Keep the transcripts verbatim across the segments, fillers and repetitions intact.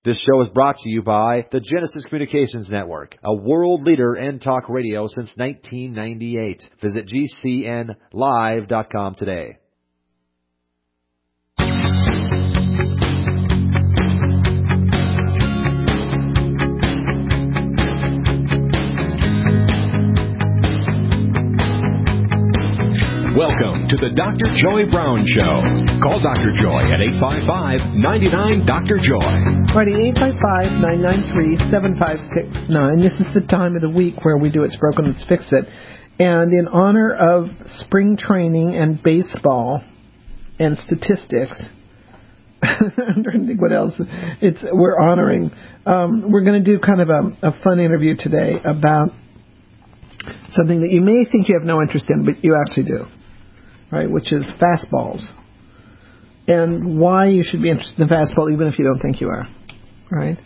This show is brought to you by the Genesis Communications Network, a world leader in talk radio since nineteen ninety-eight. Visit G C N live dot com today. Welcome to the Doctor Joy Brown Show. Call Doctor Joy at eight five five, nine nine, Doctor Joy. Righty, eight five five, nine nine three, seven five six nine. This is the time of the week where we do It's Broken, Let's Fix It. And in honor of spring training and baseball and statistics, I'm trying to think what else it's we're honoring. Um, we're going to do kind of a, a fun interview today about something that you may think you have no interest in, but you actually do. Right, which is fastballs, and why you should be interested in fastball even if you don't think you are. Right?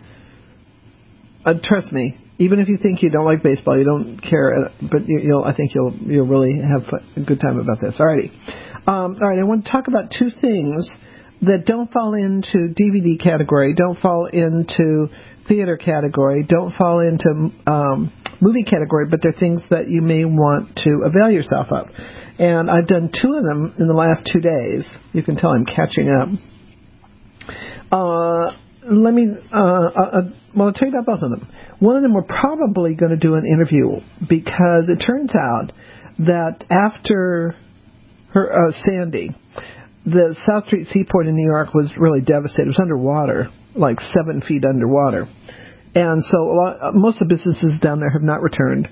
Uh, trust me, even if you think you don't like baseball, you don't care, uh, but you, you'll. I think you'll you'll really have a good time about this. Alrighty, um, all right. I want to talk about two things that don't fall into D V D category, don't fall into theater category, don't fall into um, movie category, but they're things that you may want to avail yourself of. And I've done two of them in the last two days. You can tell I'm catching up. Uh, let me, uh, uh, well, I'll tell you about both of them. One of them we're probably going to do an interview because it turns out that after her, uh, Sandy, the South Street Seaport in New York was really devastated. It was underwater, like seven feet underwater. And so a lot, most of the businesses down there have not returned.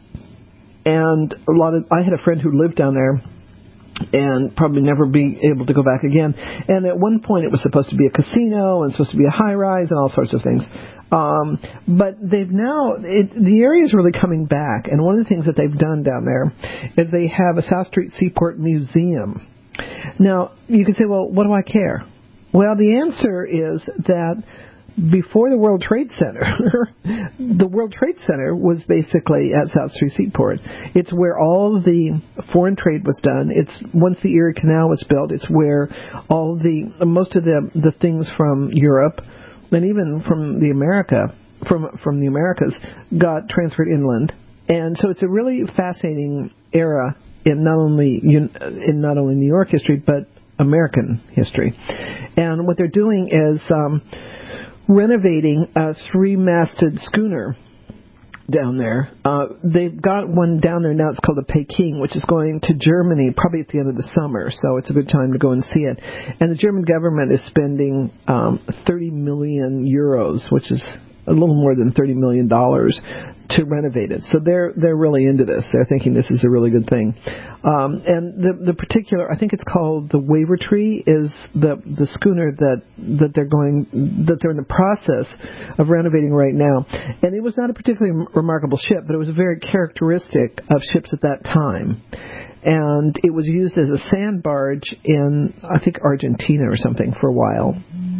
And a lot of, I had a friend who lived down there and probably never be able to go back again. And at one point it was supposed to be a casino and supposed to be a high-rise and all sorts of things. Um, but they've now, it, the area is really coming back. And one of the things that they've done down there is they have a South Street Seaport Museum. Now, you can say, well, what do I care? Well, the answer is that before the World Trade Center, the World Trade Center was basically at South Street Seaport. It's where all of the foreign trade was done. It's once the Erie Canal was built, it's where all the most of the the things from Europe and even from the America from from the Americas got transferred inland. And so it's a really fascinating era in not only in not only New York history but American history. And what they're doing is um, renovating a three-masted schooner down there. Uh, they've got one down there now. It's called the Peking, which is going to Germany probably at the end of the summer. So it's a good time to go and see it. And the German government is spending um, thirty million euros, which is a little more than thirty million dollars to renovate it. So they're they're really into this. They're thinking this is a really good thing. Um, and the the particular, I think it's called the Wavertree, is the the schooner that that they're going that they're in the process of renovating right now. And it was not a particularly remarkable ship, but it was very characteristic of ships at that time. And it was used as a sand barge in, I think, Argentina or something for a while.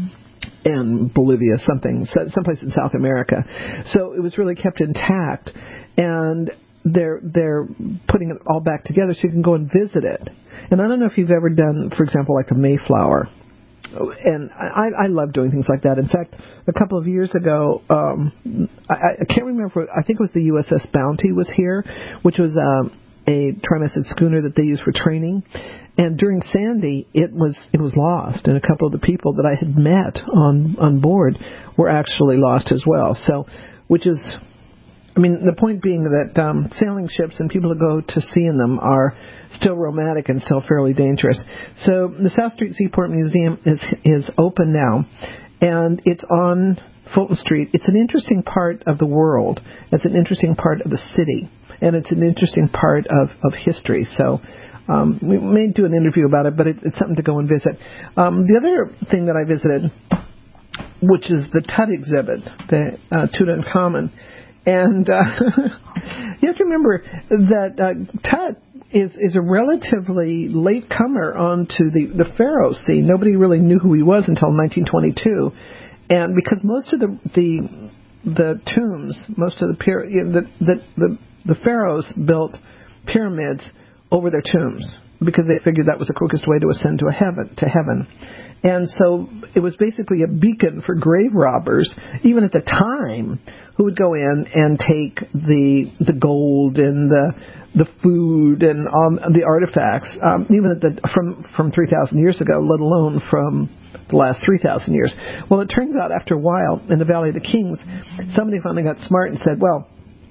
And Bolivia, something, someplace in South America. So it was really kept intact, and they're they're putting it all back together so you can go and visit it. And I don't know if you've ever done, for example, like the Mayflower. And I, I love doing things like that. In fact, a couple of years ago, um, I, I can't remember, I think it was the U S S Bounty was here, which was um, a tri-masted schooner that they used for training. And during Sandy, it was it was lost, and a couple of the people that I had met on, on board were actually lost as well. So, which is, I mean, the point being that um, sailing ships and people who go to sea in them are still romantic and still fairly dangerous. So the South Street Seaport Museum is is open now, and it's on Fulton Street. It's an interesting part of the world. It's an interesting part of the city, and it's an interesting part of, of history. So. Um, we may do an interview about it, but it, it's something to go and visit. Um, the other thing that I visited, which is the Tut exhibit, the uh, Tutankhamun, and uh, you have to remember that uh, Tut is is a relatively late comer onto the the pharaoh scene. Nobody really knew who he was until nineteen twenty-two, and because most of the the the tombs, most of the the the the, the pharaohs built pyramids over their tombs. because they figured that was the quickest way to ascend to a heaven, to heaven. And so it was basically a beacon for grave robbers, even at the time, who would go in and take the the gold and the the food and um, the artifacts, um, even at the from from three thousand years ago, let alone from the last three thousand years. Well, it turns out after a while, in the Valley of the Kings, somebody finally got smart and said, well,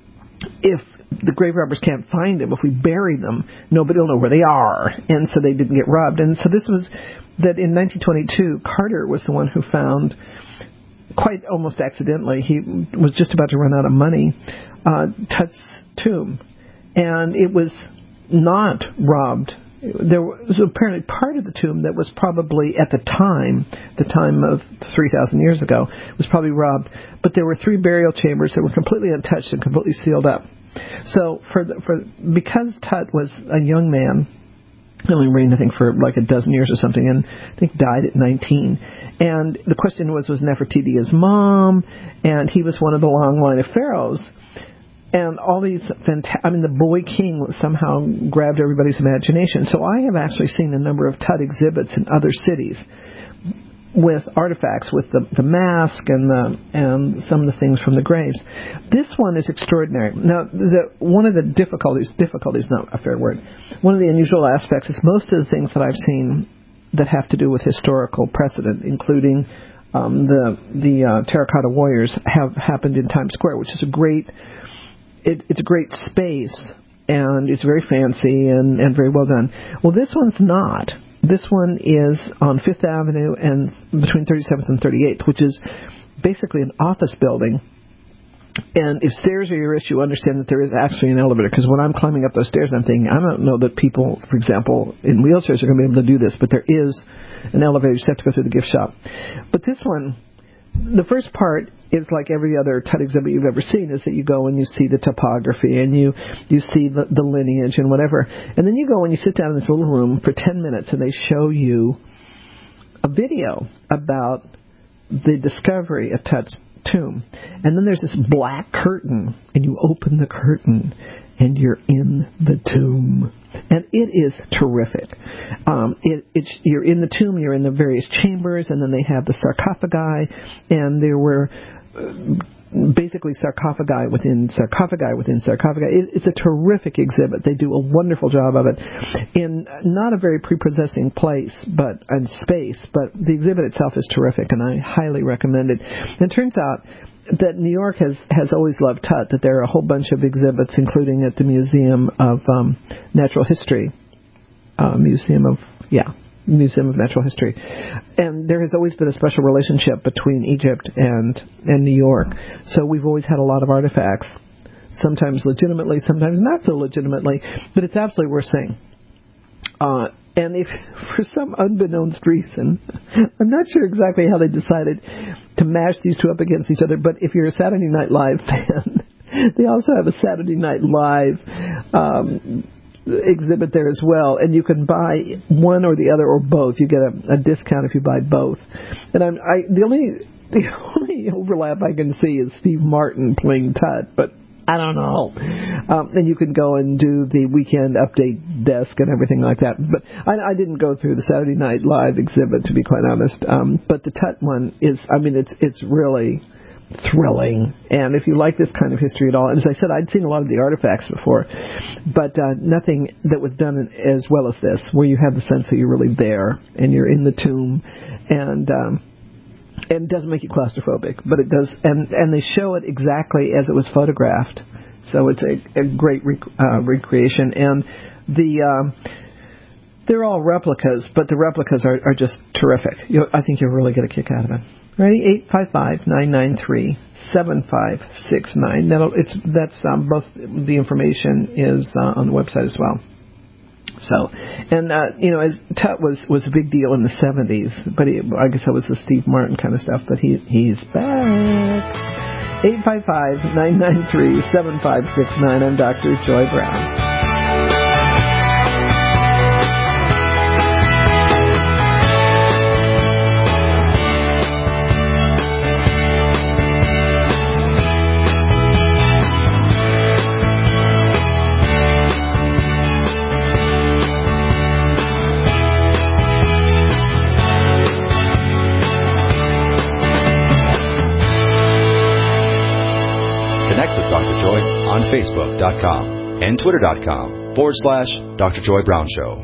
if the grave robbers can't find them, if we bury them, nobody will know where they are. And so they didn't get robbed. And so this was that in nineteen twenty-two, Carter was the one who found, quite almost accidentally, he was just about to run out of money, uh, Tut's tomb. And it was not robbed. There was apparently part of the tomb that was probably, at the time, the time of three thousand years ago, was probably robbed. But there were three burial chambers that were completely untouched and completely sealed up. So for the, for because Tut was a young man, he only reigned, I think, for like a dozen years or something, and I think died at nineteen. And the question was, was Nefertiti his mom? And he was one of the long line of pharaohs. And all these, fanta- I mean, the boy king somehow grabbed everybody's imagination. So I have actually seen a number of Tut exhibits in other cities with artifacts, with the, the mask and the and some of the things from the graves. This one is extraordinary. Now, the, one of the difficulties, difficulty is not a fair word, one of the unusual aspects is most of the things that I've seen that have to do with historical precedent, including um, the, the uh, terracotta warriors, have happened in Times Square, which is a great... It, it's a great space, and it's very fancy and, and very well done. Well, this one's not. This one is on Fifth Avenue and between thirty-seventh and thirty-eighth, which is basically an office building. And if stairs are your issue, understand that there is actually an elevator, because when I'm climbing up those stairs, I'm thinking, I don't know that people, for example, in wheelchairs are going to be able to do this, but there is an elevator. You just have to go through the gift shop. But this one, the first part is like every other Tut exhibit you've ever seen, is that you go and you see the topography and you, you see the, the lineage and whatever. And then you go and you sit down in this little room for ten minutes and they show you a video about the discovery of Tut's tomb. And then there's this black curtain and you open the curtain and you're in the tomb. And it is terrific. Um, it, it's, you're in the tomb, you're in the various chambers, and then they have the sarcophagi, and there were uh, basically sarcophagi within sarcophagi within sarcophagi. It, it's a terrific exhibit. They do a wonderful job of it in not a very prepossessing place, but and space. But the exhibit itself is terrific, and I highly recommend it. And it turns out that New York has, has always loved Tut, that there are a whole bunch of exhibits, including at the Museum of um, Natural History, uh, Museum of, yeah, Museum of Natural History. And there has always been a special relationship between Egypt and, and New York. So we've always had a lot of artifacts, sometimes legitimately, sometimes not so legitimately, but it's absolutely worth seeing. Uh, and if, for some unbeknownst reason, I'm not sure exactly how they decided to mash these two up against each other, but if you're a Saturday Night Live fan, they also have a Saturday Night Live um, exhibit there as well, and you can buy one or the other or both. You get a, a discount if you buy both. And I'm, I, the only the only overlap I can see is Steve Martin playing Tut, but I don't know. Um, and you can go and do the weekend update desk and everything like that. But I, I didn't go through the Saturday Night Live exhibit, to be quite honest. Um, but the Tut one is, I mean, it's it's really thrilling. And if you like this kind of history at all, and as I said, I'd seen a lot of the artifacts before, but uh, nothing that was done as well as this, where you have the sense that you're really there and you're in the tomb, and um, and it doesn't make you claustrophobic, but it does, and, and they show it exactly as it was photographed. So it's a, a great rec- uh, recreation, and the um, they're all replicas, but the replicas are, are just terrific. You'll, I think you'll really get a kick out of it. Ready? eight five five, nine nine three, seven five six nine. That'll, it's, that's um, both the information is uh, on the website as well. So, and, uh, you know, as Tut was, was a big deal in the seventies, but he, I guess that was the Steve Martin kind of stuff, but he, he's back. eight five five, nine nine three, seven five six nine. I'm Doctor Joy Brown. Connect with Doctor Joy on Facebook.com and Twitter.com forward slash Doctor Joy Brown Show.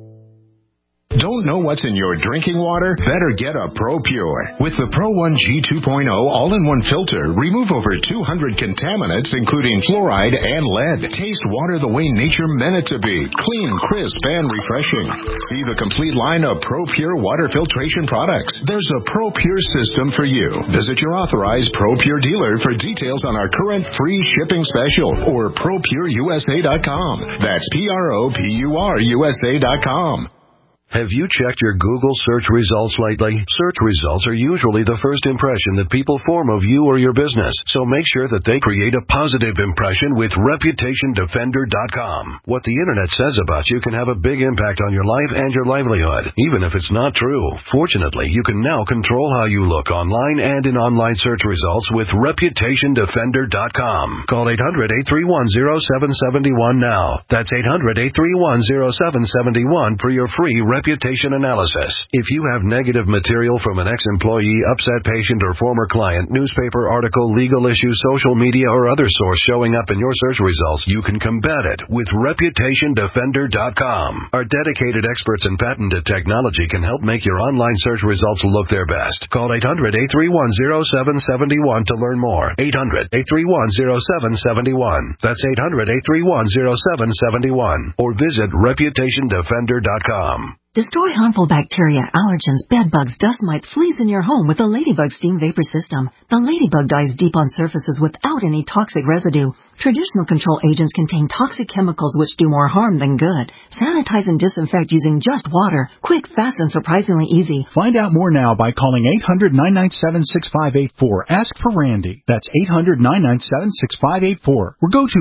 Don't know what's in your drinking water? Better get a ProPure. With the Pro one G two point oh all-in-one filter, remove over two hundred contaminants, including fluoride and lead. Taste water the way nature meant it to be. Clean, crisp, and refreshing. See the complete line of ProPure water filtration products. There's a ProPure system for you. Visit your authorized ProPure dealer for details on our current free shipping special or Pro Pure U S A dot com. That's P R O P U R U S A dot com. Have you checked your Google search results lately? Search results are usually the first impression that people form of you or your business, so make sure that they create a positive impression with Reputation Defender dot com. What the Internet says about you can have a big impact on your life and your livelihood, even if it's not true. Fortunately, you can now control how you look online and in online search results with Reputation Defender dot com. Call eight hundred, eight three one, zero seven seven one now. That's eight hundred, eight three one, zero seven seven one for your free reputation analysis. If you have negative material from an ex-employee, upset patient, or former client, newspaper article, legal issue, social media, or other source showing up in your search results, you can combat it with Reputation Defender dot com. Our dedicated experts in patented technology can help make your online search results look their best. Call eight hundred, eight three one, zero seven seven one to learn more. eight hundred, eight three one, zero seven seven one. That's eight hundred, eight three one, zero seven seven one. Or visit Reputation Defender dot com. Destroy harmful bacteria, allergens, bedbugs, dust mites, fleas in your home with the Ladybug Steam Vapor System. The Ladybug dives deep on surfaces without any toxic residue. Traditional control agents contain toxic chemicals which do more harm than good. Sanitize and disinfect using just water. Quick, fast, and surprisingly easy. Find out more now by calling eight hundred, nine nine seven, six five eight four. Ask for Randy. That's eight hundred, nine nine seven, six five eight four. Or go to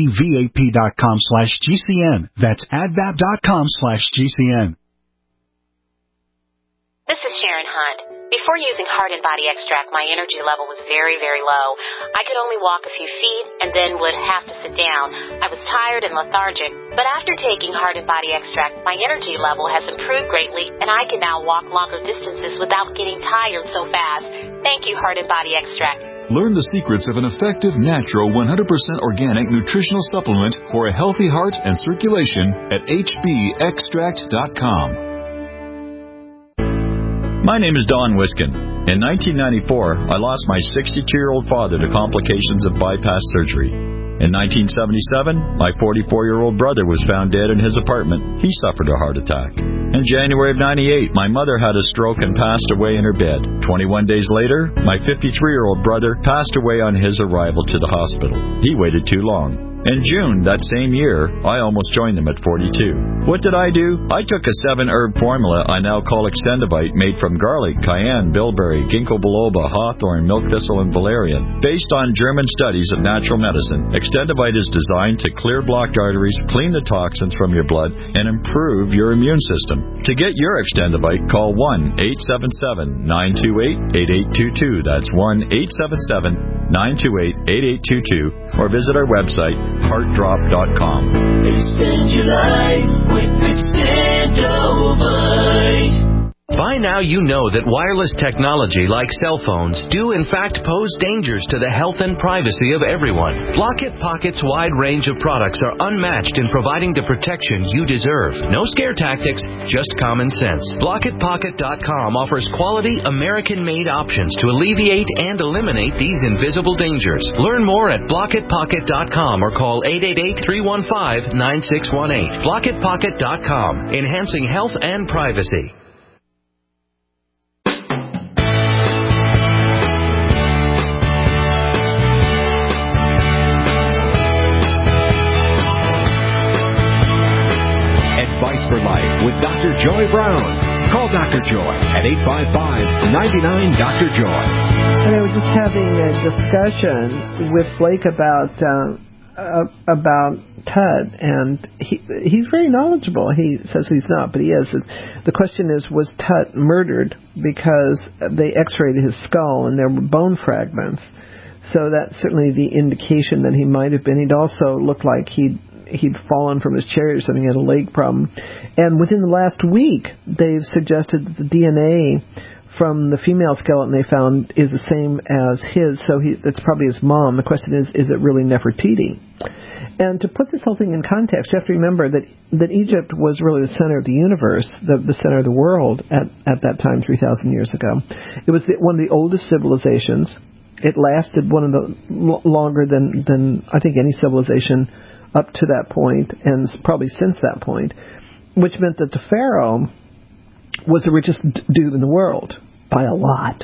advap.com slash GCN. That's advap.com slash GCN. This is Sharon Hunt. Before using Heart and Body Extract, my energy level was very, very low. I could only walk a few feet and then would have to sit down. I was tired and lethargic. But after taking Heart and Body Extract, my energy level has improved greatly, and I can now walk longer distances without getting tired so fast. Thank you, Heart and Body Extract. Learn the secrets of an effective, natural, one hundred percent organic nutritional supplement for a healthy heart and circulation at H B extract dot com. My name is Don Wiskin. In nineteen ninety-four, I lost my sixty-two-year-old father to complications of bypass surgery. In nineteen seventy-seven, my forty-four-year-old brother was found dead in his apartment. He suffered a heart attack. In January of ninety-eight, my mother had a stroke and passed away in her bed. twenty-one days later, my fifty-three-year-old brother passed away on his arrival to the hospital. He waited too long. In June that same year, I almost joined them at forty-two. What did I do? I took a seven-herb formula I now call Extendivite, made from garlic, cayenne, bilberry, ginkgo biloba, hawthorn, milk thistle, and valerian. Based on German studies of natural medicine, Extendivite is designed to clear blocked arteries, clean the toxins from your blood, and improve your immune system. To get your Extendivite, call one eight seven seven, nine two eight, eight eight two two. That's one eight seven seven, nine two eight, eight eight two two. Or visit our website, heart drop dot com. Expand your life with Extendivite. By now you know that wireless technology like cell phones do in fact pose dangers to the health and privacy of everyone. Blockit Pocket's wide range of products are unmatched in providing the protection you deserve. No scare tactics, just common sense. Blockit Pocket dot com offers quality American-made options to alleviate and eliminate these invisible dangers. Learn more at Blockit Pocket dot com or call eight eight eight, three one five, nine six one eight. Blockit Pocket dot com, enhancing health and privacy. Advice for Life with Doctor Joy Brown. Call Doctor Joy at eight five five, nine nine, Doctor Joy. And I was just having a discussion with Blake about uh, uh, about Tut, and he he's very knowledgeable. He says he's not, but he is. The question is, was Tut murdered because they x-rayed his skull and there were bone fragments? So that's certainly the indication that he might have been. He'd also looked like he'd he'd fallen from his chair or something, he had a leg problem. And within the last week, they've suggested that the D N A from the female skeleton they found is the same as his, so he, it's probably his mom. The question is, is it really Nefertiti? And to put this whole thing in context, you have to remember that, that Egypt was really the center of the universe, the, the center of the world at, at that time, three thousand years ago. It was the, one of the oldest civilizations. It lasted one of the l- longer than, than I think any civilization up to that point, and probably since that point, which meant that the pharaoh was the richest dude in the world by a lot.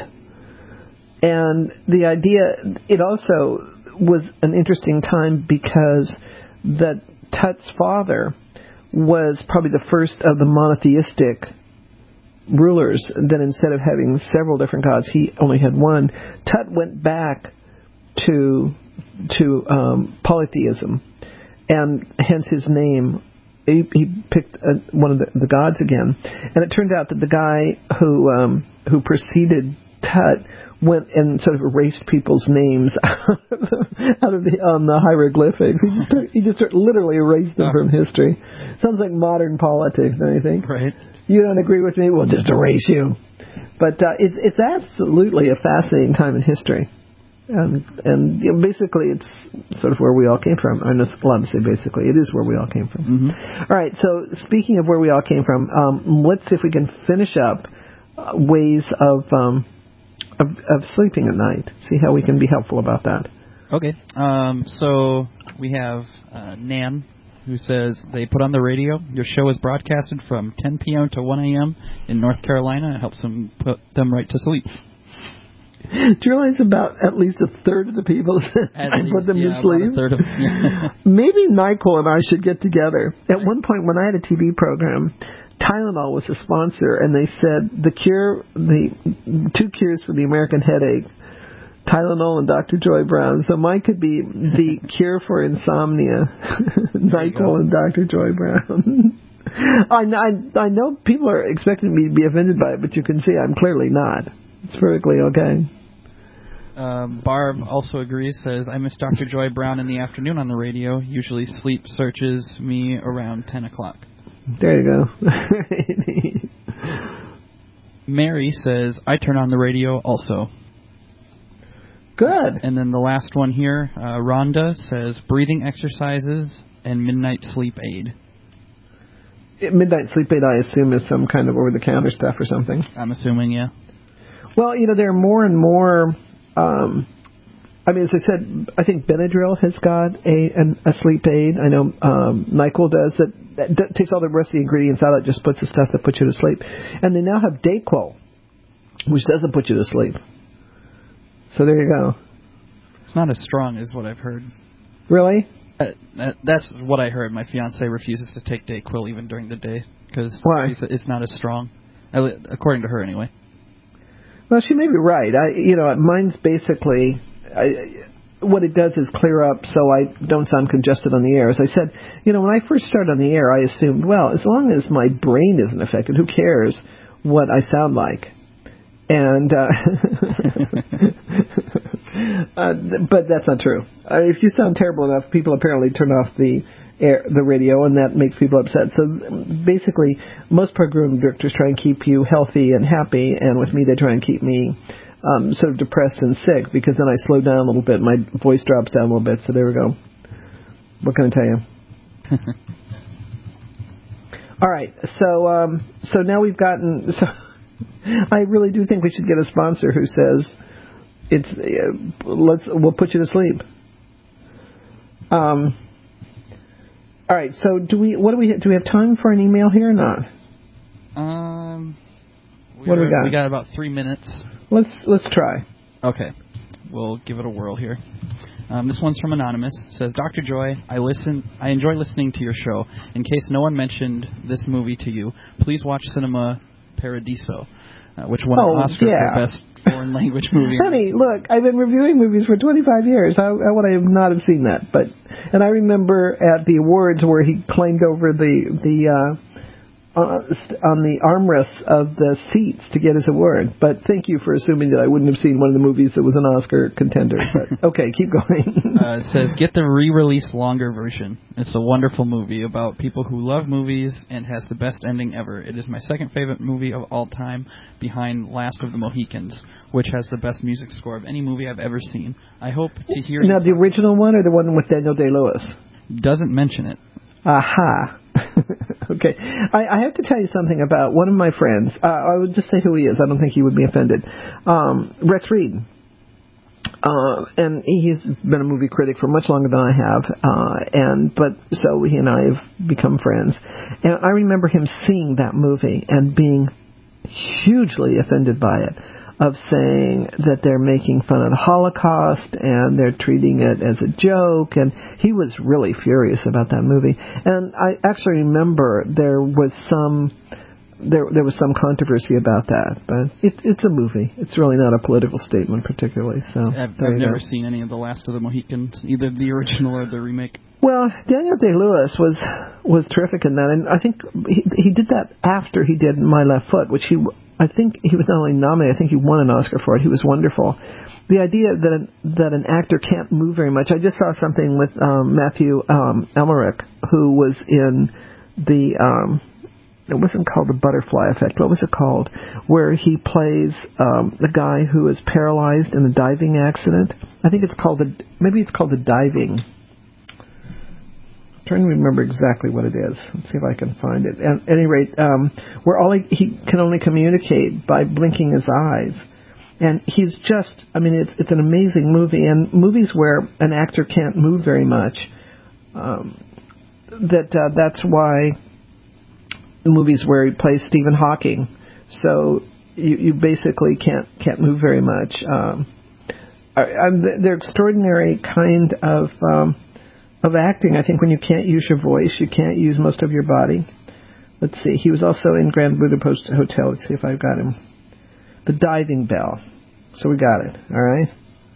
And the idea, it also was an interesting time because that Tut's father was probably the first of the monotheistic rulers. Then instead of having several different gods, he only had one. Tut went back to to um, polytheism, and hence his name. He, he picked uh, one of the, the gods again, and it turned out that the guy who um, who preceded Tut went and sort of erased people's names out of the on the hieroglyphics. He just took, he just literally erased them from history. Sounds like modern politics, don't you think? Right. You don't agree with me? We'll just erase you. But uh, it's it's absolutely a fascinating time in history. Um, and you know, basically, it's sort of where we all came from. I'm not allowed to say basically. It is where we all came from. Mm-hmm. All right, so speaking of where we all came from, um, let's see if we can finish up uh, ways of, um, of of sleeping at night. See how we can be helpful about that. Okay. Um, so we have uh, Nan, who says they put on the radio. Your show is broadcasted from ten p.m. to one a.m. in North Carolina. It helps them put them right to sleep. Do you realize about at least a third of the people I put them yeah, to sleep? A third of, yeah. Maybe NyQuil and I should get together. At one point when I had a T V program, Tylenol was a sponsor, and they said the cure, the two cures for the American headache, Tylenol and Doctor Joy Brown. So mine could be the cure for insomnia, NyQuil and Doctor Joy Brown. I, I, I know people are expecting me to be offended by it, but you can see I'm clearly not. It's perfectly okay. Um, Barb also agrees, says, I miss Doctor Joy Brown in the afternoon on the radio. Usually sleep searches me around ten o'clock. There you go. Mary says, I turn on the radio also. Good. And then the last one here, uh, Rhonda says, breathing exercises and midnight sleep aid. Midnight sleep aid, I assume, is some kind of over-the-counter stuff or something. I'm assuming, yeah. Well, you know, there are more and more, um, I mean, as I said, I think Benadryl has got a an, a sleep aid. I know um, NyQuil does. That, that, that takes all the rest of the ingredients out. It just puts the stuff that puts you to sleep. And they now have Dayquil, which doesn't put you to sleep. So there you go. It's not as strong as what I've heard. Really? Uh, uh, that's what I heard. My fiance refuses to take Dayquil even during the day because it's not as strong, according to her anyway. Well, she may be right. I, you know, mine's basically, I, what it does is clear up so I don't sound congested on the air. As I said, you know, when I first started on the air, I assumed, well, as long as my brain isn't affected, who cares what I sound like? And, uh, uh, but that's not true. Uh, if you sound terrible enough, people apparently turn off the air, the radio, and that makes people upset. So basically, most program directors try and keep you healthy and happy, and with me, they try and keep me um, sort of depressed and sick, because then I slow down a little bit, my voice drops down a little bit. So there we go. What can I tell you? All right. So um, so now we've gotten. So I really do think we should get a sponsor who says it's uh, let's we'll put you to sleep. Um. All right. So do we? What do we? Do we have time for an email here or not? Um. We what do we got? We got about three minutes. Let's let's try. Okay. We'll give it a whirl here. Um, this one's from Anonymous. It says, Doctor Joy, I listen. I enjoy listening to your show. In case no one mentioned this movie to you, please watch Cinema Paradiso, uh, which won oh, an Oscar yeah. for Best Foreign Language Movie. Honey, look, I've been reviewing movies for twenty-five years. How, how would I have not have seen that? But and I remember at the awards where he claimed over the the uh, uh, on the armrests of the seats to get his award. But thank you for assuming that I wouldn't have seen one of the movies that was an Oscar contender. But okay, keep going. uh, it says, get the re-released longer version. It's a wonderful movie about people who love movies and has the best ending ever. It is my second favorite movie of all time, behind Last of the Mohicans, which has the best music score of any movie I've ever seen. I hope to hear... Now, the original one or the one with Daniel Day-Lewis? Doesn't mention it. Aha. Okay. I, I have to tell you something about one of my friends. Uh, I would just say who he is. I don't think he would be offended. Um, Rex Reed. Uh, and he's been a movie critic for much longer than I have. Uh, and but so he and I have become friends. And I remember him seeing that movie and being hugely offended by it, of saying that they're making fun of the Holocaust and they're treating it as a joke, and he was really furious about that movie. And I actually remember there was some there there was some controversy about that, but it, it's a movie. It's really not a political statement particularly. So I've, I've never go. seen any of The Last of the Mohicans, either the original or the remake. Well, Daniel Day-Lewis was was terrific in that, and I think he, he did that after he did My Left Foot, which he I think he was not only nominated, I think he won an Oscar for it. He was wonderful. The idea that an, that an actor can't move very much. I just saw something with um, Matthew um, Elmerick, who was in the, um, it wasn't called The Butterfly Effect. What was it called? Where he plays um, the guy who is paralyzed in a diving accident. I think it's called the, maybe it's called The Diving. I'm trying to remember exactly what it is. Let's see if I can find it. At any rate, um, where all he, he can only communicate by blinking his eyes. And he's just, I mean, it's it's an amazing movie. And movies where an actor can't move very much, um, that uh, that's why the movies where he plays Stephen Hawking. So you, you basically can't can't move very much. Um, I, I'm, they're extraordinary kind of... Um, of acting. I think when you can't use your voice, you can't use most of your body. Let's see. He was also in Grand Budapest Hotel. Let's see if I've got him. The Diving Bell. So we got it. All right.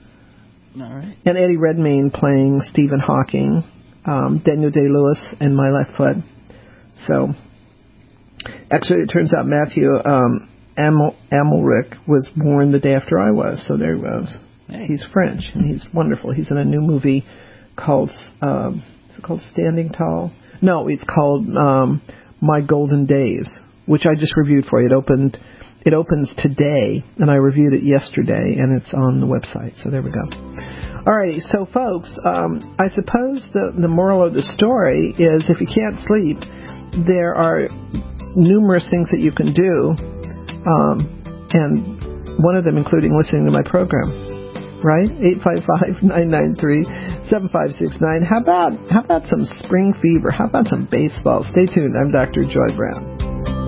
All right. And Eddie Redmayne playing Stephen Hawking. Um, Daniel Day-Lewis in My Left Foot. So, actually, it turns out Matthew um, Amel- Amalric was born the day after I was. So there he was. Hey. He's French, and he's wonderful. He's in a new movie called, um, is it called Standing Tall? No, it's called um, My Golden Days, which I just reviewed for you. It opened, it opens today, and I reviewed it yesterday, and it's on the website. So there we go. All right, so folks, um, I suppose the the moral of the story is if you can't sleep, there are numerous things that you can do, um, and one of them including listening to my program. Right? eight five five, nine nine three, seven five six nine. How about how about some spring fever? How about some baseball? Stay tuned. I'm Doctor Joy Brown.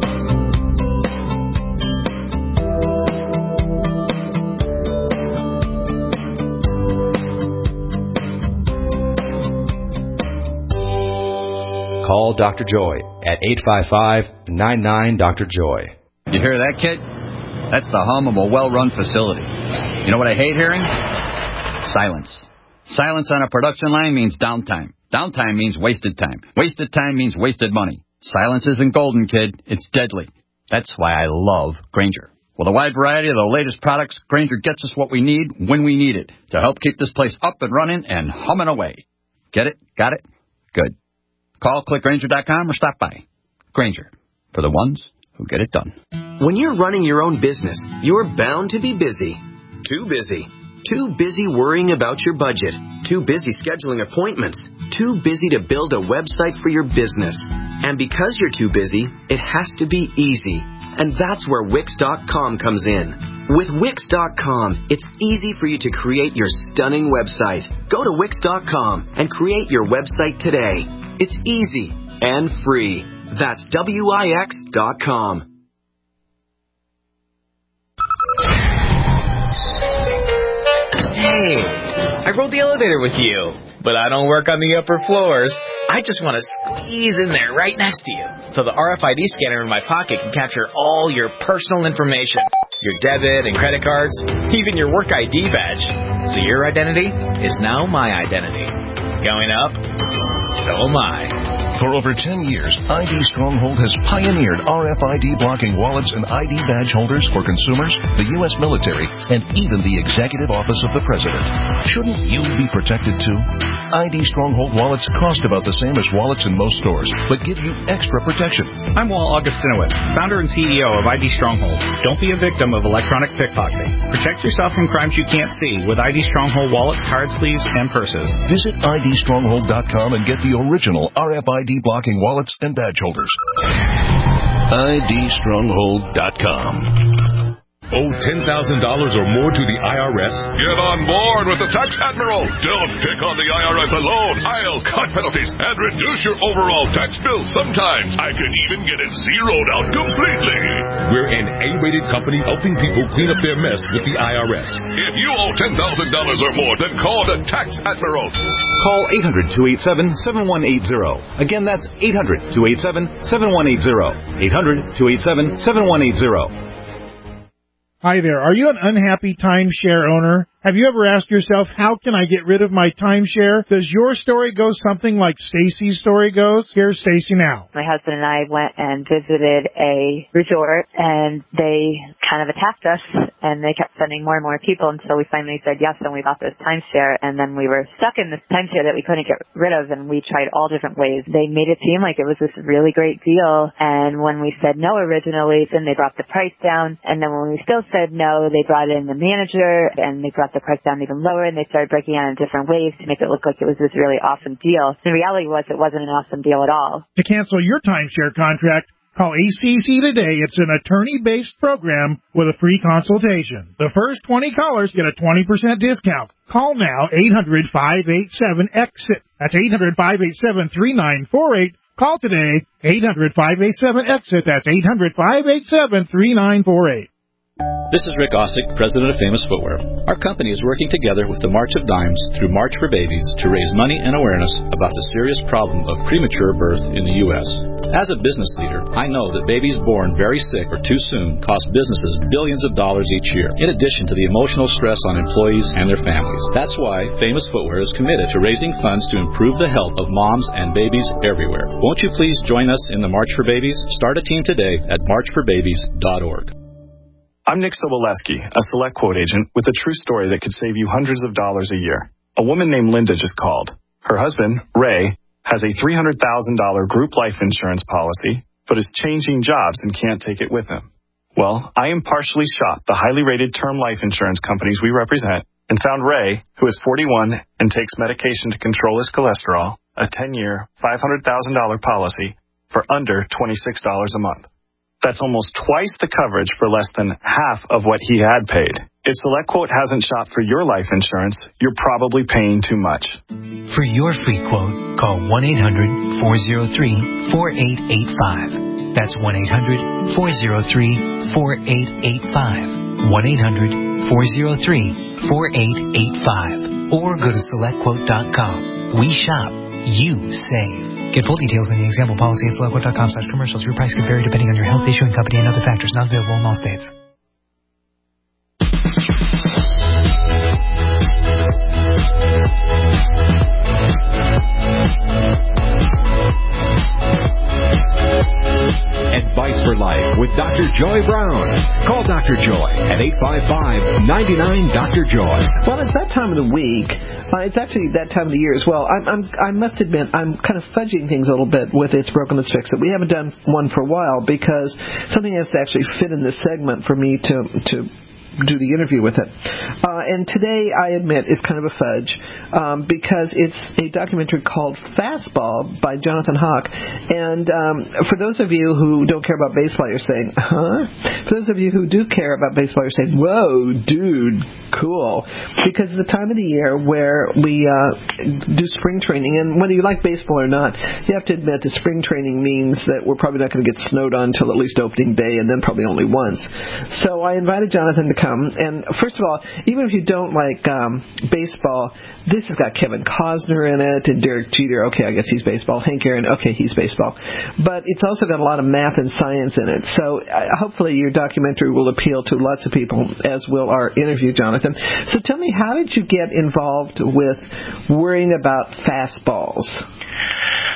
Call Doctor Joy at eight five five, nine nine, Doctor Joy. You hear that, kid? That's the hum of a well-run facility. You know what I hate hearing? Silence. Silence on a production line means downtime. Downtime means wasted time. Wasted time means wasted money. Silence isn't golden, kid. It's deadly. That's why I love Grainger. With a wide variety of the latest products, Grainger gets us what we need when we need it to help keep this place up and running and humming away. Get it? Got it? Good. Call click grainger dot com or stop by. Grainger, for the ones who get it done. When you're running your own business, you're bound to be busy. Too busy. Too busy worrying about your budget. Too busy scheduling appointments. Too busy to build a website for your business. And because you're too busy, it has to be easy. And that's where Wix dot com comes in. With Wix dot com, it's easy for you to create your stunning website. Go to Wix dot com and create your website today. It's easy and free. That's W I X dot com. Hey, I rode the elevator with you, but I don't work on the upper floors. I just want to squeeze in there right next to you, so the R F I D scanner in my pocket can capture all your personal information, your debit and credit cards, even your work I D badge. So your identity is now my identity. Going up, so am I. For over ten years, I D Stronghold has pioneered R F I D blocking wallets and I D badge holders for consumers, the U S military, and even the Executive Office of the President. Shouldn't you be protected too? I D Stronghold wallets cost about the same as wallets in most stores, but give you extra protection. I'm Walt Augustinowitz, founder and C E O of I D Stronghold. Don't be a victim of electronic pickpocketing. Protect yourself from crimes you can't see with I D Stronghold wallets, card sleeves, and purses. Visit I D stronghold dot com and get the original R F I D blocking wallets and badge holders. I D stronghold dot com. Owe ten thousand dollars or more to the I R S? Get on board with the Tax Admiral. Don't pick on the I R S alone. I'll cut penalties and reduce your overall tax bill. Sometimes I can even get it zeroed out completely. We're an A-rated company helping people clean up their mess with the I R S. If you owe ten thousand dollars or more, then call the Tax Admiral. Call eight hundred, two eight seven, seven one eight zero. Again, that's eight hundred, two eight seven, seven one eight zero. eight hundred, two eight seven, seven one eight zero. Hi there. Are you an unhappy timeshare owner? Have you ever asked yourself, how can I get rid of my timeshare? Does your story go something like Stacy's story goes? Here's Stacy now. My husband and I went and visited a resort, and they kind of attacked us, and they kept sending more and more people until we finally said yes, and we bought this timeshare, and then we were stuck in this timeshare that we couldn't get rid of, and we tried all different ways. They made it seem like it was this really great deal, and when we said no originally, then they brought the price down, and then when we still said no, they brought in the manager, and they brought the price down even lower, and they started breaking it in different ways to make it look like it was this really awesome deal. The reality was it wasn't an awesome deal at all. To cancel your timeshare contract, call A C C today. It's an attorney-based program with a free consultation. The first twenty callers get a twenty percent discount. Call now, eight hundred, five eight seven, EXIT. That's eight hundred, five eight seven, three nine four eight. Call today, eight hundred, five eight seven, EXIT. That's eight hundred, five eight seven, three nine four eight. This is Rick Ossick, president of Famous Footwear. Our company is working together with the March of Dimes through March for Babies to raise money and awareness about the serious problem of premature birth in the U S. As a business leader, I know that babies born very sick or too soon cost businesses billions of dollars each year, in addition to the emotional stress on employees and their families. That's why Famous Footwear is committed to raising funds to improve the health of moms and babies everywhere. Won't you please join us in the March for Babies? Start a team today at march for babies dot org. I'm Nick Soboleski, a Select Quote agent with a true story that could save you hundreds of dollars a year. A woman named Linda just called. Her husband, Ray, has a three hundred thousand dollars group life insurance policy, but is changing jobs and can't take it with him. Well, I impartially shot the highly rated term life insurance companies we represent and found Ray, who is forty-one and takes medication to control his cholesterol, a ten-year, five hundred thousand dollars policy for under twenty-six dollars a month. That's almost twice the coverage for less than half of what he had paid. If SelectQuote hasn't shot for your life insurance, you're probably paying too much. For your free quote, call one eight hundred, four oh three, four eight eight five. That's one eight hundred, four oh three, four eight eight five. one eight hundred, four oh three, four eight eight five. Or go to select quote dot com. We shop. You save. Get full details on the example policy at select quote dot com slash commercials. Your price can vary depending on your health, issuing company, and other factors. Not available in all states. Advice for Life with Doctor Joy Brown. Call Doctor Joy at eight five five, nine nine, Doctor Joy. Well, it's that time of the week. Uh, it's actually that time of the year as well. I'm, I'm, I must admit, I'm kind of fudging things a little bit with It's Broken, Let's Fix It. We haven't done one for a while because something has to actually fit in this segment for me to to do the interview with it. Uh, and today, I admit, is kind of a fudge um, because it's a documentary called Fastball by Jonathan Hawk. And um, for those of you who don't care about baseball, you're saying, huh? For those of you who do care about baseball, you're saying, whoa, dude, cool. Because it's the time of the year where we uh, do spring training. And whether you like baseball or not, you have to admit that spring training means that we're probably not going to get snowed on until at least opening day, and then probably only once. So I invited Jonathan to come. And first of all, even if you don't like um, baseball, this has got Kevin Costner in it and Derek Jeter. Okay, I guess he's baseball. Hank Aaron. Okay, he's baseball. But it's also got a lot of math and science in it. So uh, hopefully your documentary will appeal to lots of people, as will our interview, Jonathan. So tell me, how did you get involved with worrying about fastballs?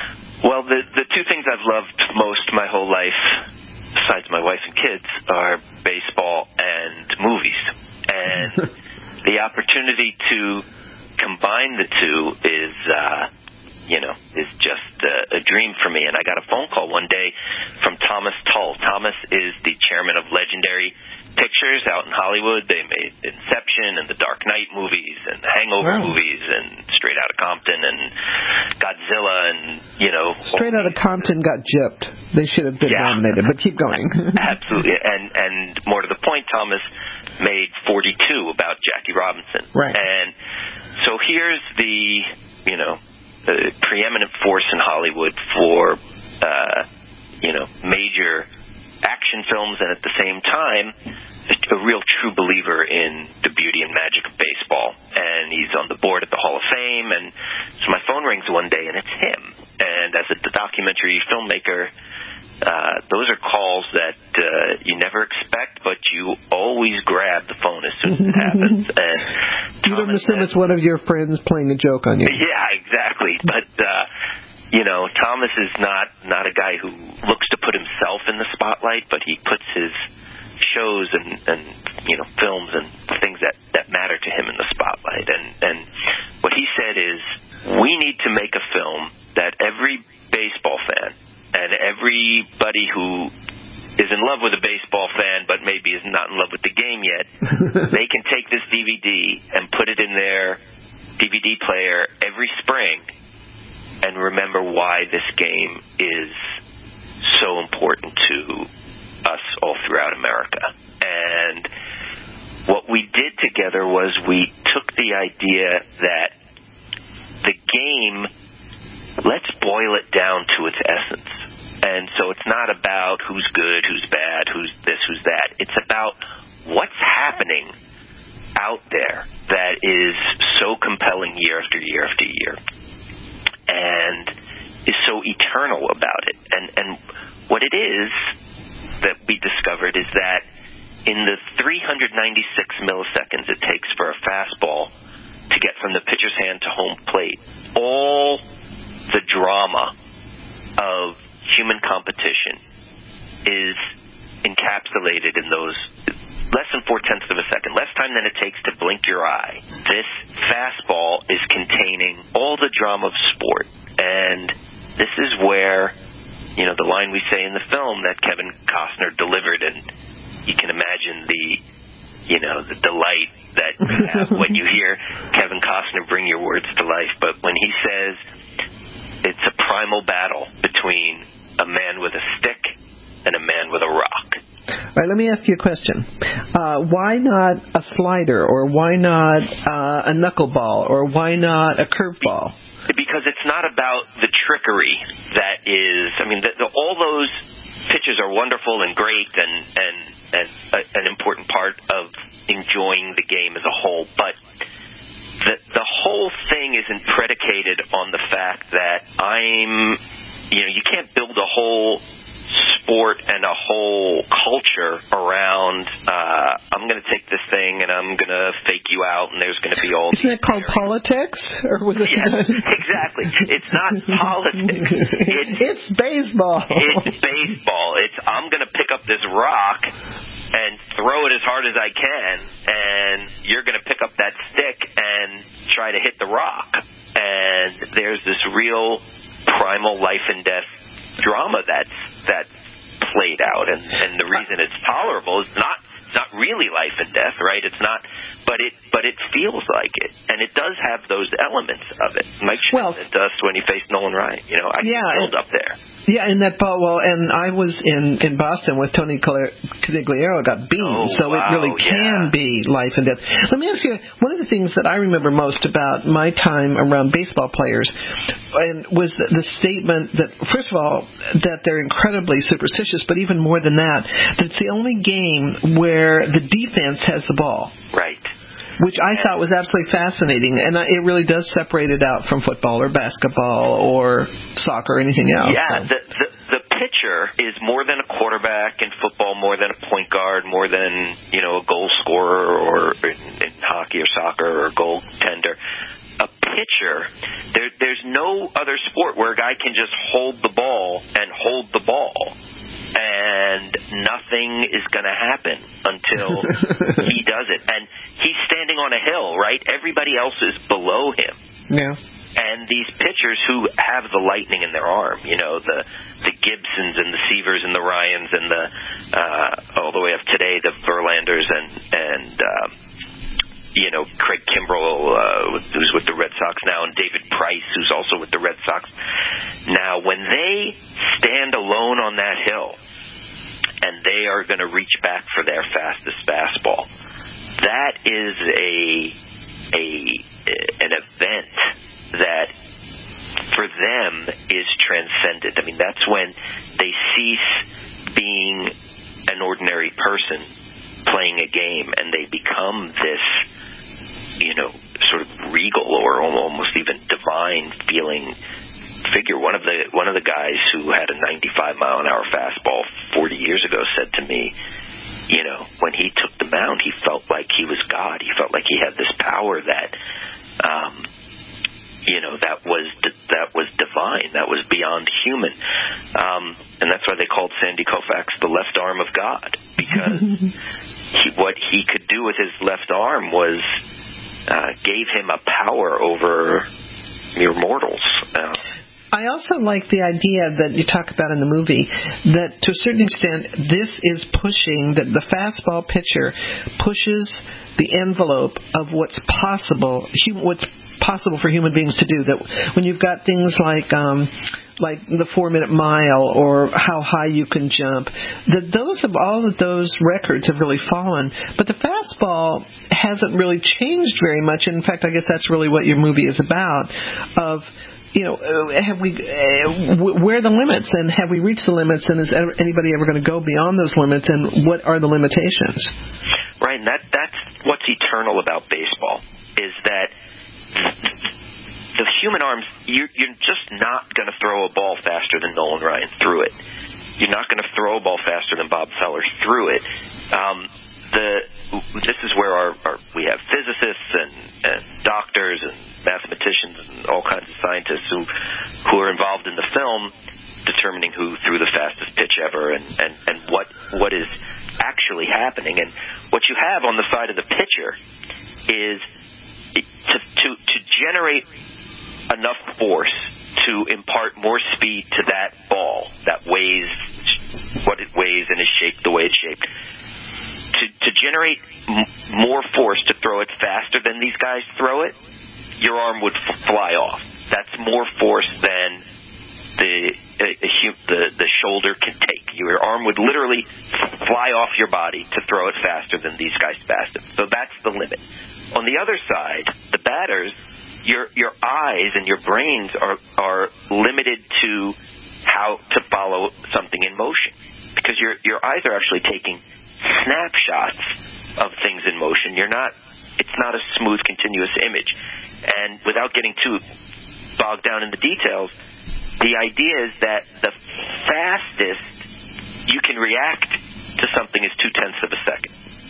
Well, the the two things I've loved most my whole life, besides my wife and kids, are baseball and movies. And the opportunity to combine the two is, uh, you know, is just uh, a dream for me. And I got a phone call one day from Thomas Tull. Thomas is the chairman of Legendary Pictures out in Hollywood. They made Inception and the Dark Knight movies and the Hangover wow. movies and Straight Outta Compton and Godzilla and, you know. Straight Outta Compton got gypped. They should have been yeah. nominated, but keep going. Absolutely. And, and more to the point, Thomas made forty-two about Jackie Robinson. Right. And so here's the, you know, the preeminent force in Hollywood for, uh, you know, major action films, and at the same time, a real true believer in the beauty and magic of baseball. And he's on the board at the Hall of Fame, and so my phone rings one day, and it's him. And as a documentary filmmaker, uh, those are calls that uh, you never expect, but you always grab the phone as soon as it happens. And you don't assume it's one of your friends playing a joke on you. Yeah, exactly. But, uh, you know, Thomas is not, not a guy who looks to put himself in the spotlight, but he puts his shows and, and you know, films and things that, that matter to him in the spotlight. And, and what he said is, we need to make a film that every baseball fan and everybody who is in love with a baseball fan but maybe is not in love with the game yet, they can take this D V D and put it in their D V D player every spring and remember why this game is so important to us all throughout America. And what we did together was we took the idea that the game, let's boil it down to its essence. And so it's not about who's good, who's bad, who's this, who's that. It's about what's happening out there that is so compelling year after year after year and is so eternal about it. And, and what it is that we discovered is that in the three hundred ninety-six milliseconds it takes for a fastball to get from the pitcher's hand to home plate, all the drama of human competition is encapsulated in those less than four-tenths of a second, less time than it takes to blink your eye. This fastball is containing all the drama of sport. And this is where, you know, the line we say in the film that Kevin Costner delivered, and you can imagine the, you know, the delight that you have when you hear Kevin Costner bring your words to life. But when he says it's a primal battle between a man with a stick and a man with a rock. All right, let me ask you a question. Uh, why not a slider, or why not uh, a knuckleball, or why not a curveball? Because it's not about the trickery that is, I mean, the, the, all those pitches are wonderful and great and, and, and a, an important part of enjoying the game as a whole, but the, the whole thing isn't predicated on the fact that I'm, you know, you can't build a whole sport and a whole culture around, uh, I'm going to take this thing and I'm going to fake you out and there's going to be all... Isn't it called politics? Or was it yes, exactly. It's not politics. It's, it's baseball. It's baseball. It's, I'm going to pick up this rock and throw it as hard as I can, and you're going to pick up that stick and try to hit the rock. And there's this real primal life and death drama that's that's played out, and, and the reason it's tolerable is not it's not really life and death, right? It's not, but it but it feels like it, and it does have those elements of it. Mike Schmidt well, does when he faced Nolan Ryan. You know, I yeah, filled up there. Yeah, in that ball. Well, and I was in, in Boston with Tony Conigliaro, got beamed, Oh, so wow, it really can yeah. be life and death. Let me ask you, one of the things that I remember most about my time around baseball players and was the, the statement that, first of all, that they're incredibly superstitious, but even more than that, that it's the only game where the defense has the ball. Right. Which I thought was absolutely fascinating, and it really does separate it out from football or basketball or soccer or anything else. Yeah, the, the the pitcher is more than a quarterback in football, more than a point guard, more than, you know, a goal scorer or in, in hockey or soccer or a goaltender. A pitcher, there, there's no other sport where a guy can just hold the ball and hold the ball, and nothing is going to happen until he does it. And he's standing on a hill, right? Everybody else is below him. Yeah. And these pitchers who have the lightning in their arm, you know, the the Gibsons and the Seavers and the Ryans and the uh, all the way up today, the Verlanders and and uh, you know, Craig Kimbrell, uh, who's with the Red Sox now, and David Price, who's also with the Red Sox now. When they stand alone on that hill and they are going to reach back for their fastest fastball, that is a a an event that for them is transcendent. I mean, that's when they cease being an ordinary person playing a game and they become this, you know, sort of regal or almost even divine feeling figure. One of the one of the guys who had a ninety-five mile an hour fastball forty years ago said to me, you know, when he took the mound, he felt like he was God. He felt like he had this power that, um, you know, that was that was divine. That was beyond human. Um, and that's why they called Sandy Koufax the left arm of God, because he, what he could do with his left arm was uh, gave him a power over mere mortals. Uh, I also like the idea that you talk about in the movie, that to a certain extent this is pushing, that the fastball pitcher pushes the envelope of what's possible, what's possible for human beings to do. That when you've got things like um, like the four-minute mile or how high you can jump, that those have all of those records have really fallen. But the fastball hasn't really changed very much. In fact, I guess that's really what your movie is about. Of You know, have we? Uh, where are the limits, and have we reached the limits? And is anybody ever going to go beyond those limits? And what are the limitations? Right, and that that's what's eternal about baseball, is that the human arms. You're, you're just not going to throw a ball faster than Nolan Ryan threw it. You're not going to throw a ball faster than Bob Feller threw it. Um, the this is where our, our we have physicists and, and doctors and mathematicians and all kinds of scientists who who are involved in the film, determining who threw the fastest pitch ever and, and, and what what is actually happening. And what you have on the side of the pitcher is to to, to generate enough force to impart more speed to that ball that weighs what it weighs and is shaped the way it's shaped. To, to generate m- more force to throw it faster than these guys throw it, your arm would f- fly off. That's more force than the, uh, the the shoulder can take. Your arm would literally f- fly off your body to throw it faster than these guys fast. So that's the limit. On the other side, the batters, your your eyes and your brains are are limited to how to follow something in motion, because your your eyes are actually taking snapshots of things in motion. You're not, it's not a smooth, continuous image. And without getting too bogged down in the details, the idea is that the fastest you can react to something is two-tenths of a second.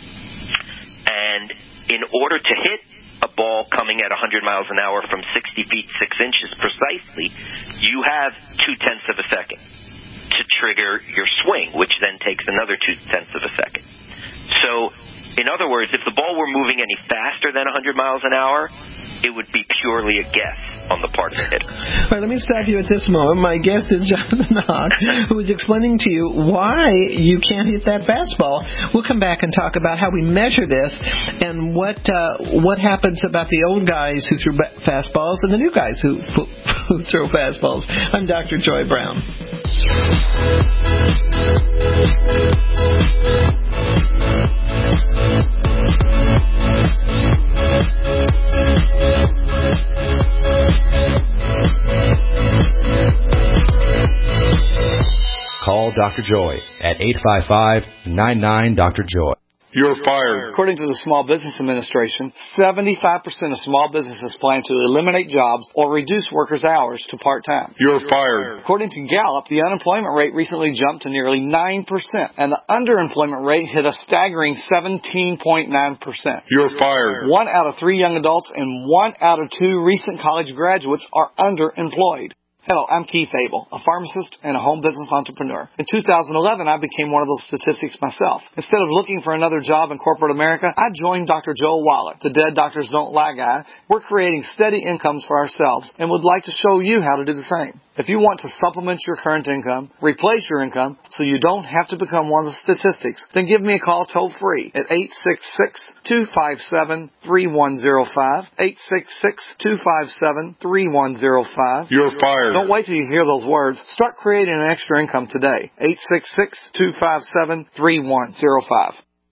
And in order to hit a ball coming at one hundred miles an hour from sixty feet, six inches precisely, you have two-tenths of a second to trigger your swing, which then takes another two-tenths of a second. So, in other words, if the ball were moving any faster than one hundred miles an hour, it would be purely a guess on the part of the hitter. All right, let me stop you at this moment. My guest is Jonathan Hawk, who is explaining to you why you can't hit that fastball. We'll come back and talk about how we measure this and what uh, what happens about the old guys who threw fastballs and the new guys who who throw fastballs. I'm Doctor Joy Brown. Call Doctor Joy at eight five five, nine nine, Doctor Joy. You're fired. According to the Small Business Administration, seventy-five percent of small businesses plan to eliminate jobs or reduce workers' hours to part-time. You're fired. According to Gallup, the unemployment rate recently jumped to nearly nine percent, and the underemployment rate hit a staggering seventeen point nine percent. You're fired. One out of three young adults and one out of two recent college graduates are underemployed. Hello, I'm Keith Abel, a pharmacist and a home business entrepreneur. In two thousand eleven, I became one of those statistics myself. Instead of looking for another job in corporate America, I joined Doctor Joel Wallach, the Dead Doctors Don't Lie guy. We're creating steady incomes for ourselves and would like to show you how to do the same. If you want to supplement your current income, replace your income, so you don't have to become one of the statistics, then give me a call toll-free at eight six six, two five seven, three one zero five, eight six six, two five seven, three one zero five. You're fired. Don't wait till you hear those words. Start creating an extra income today. eight six six, two five seven, three one zero five.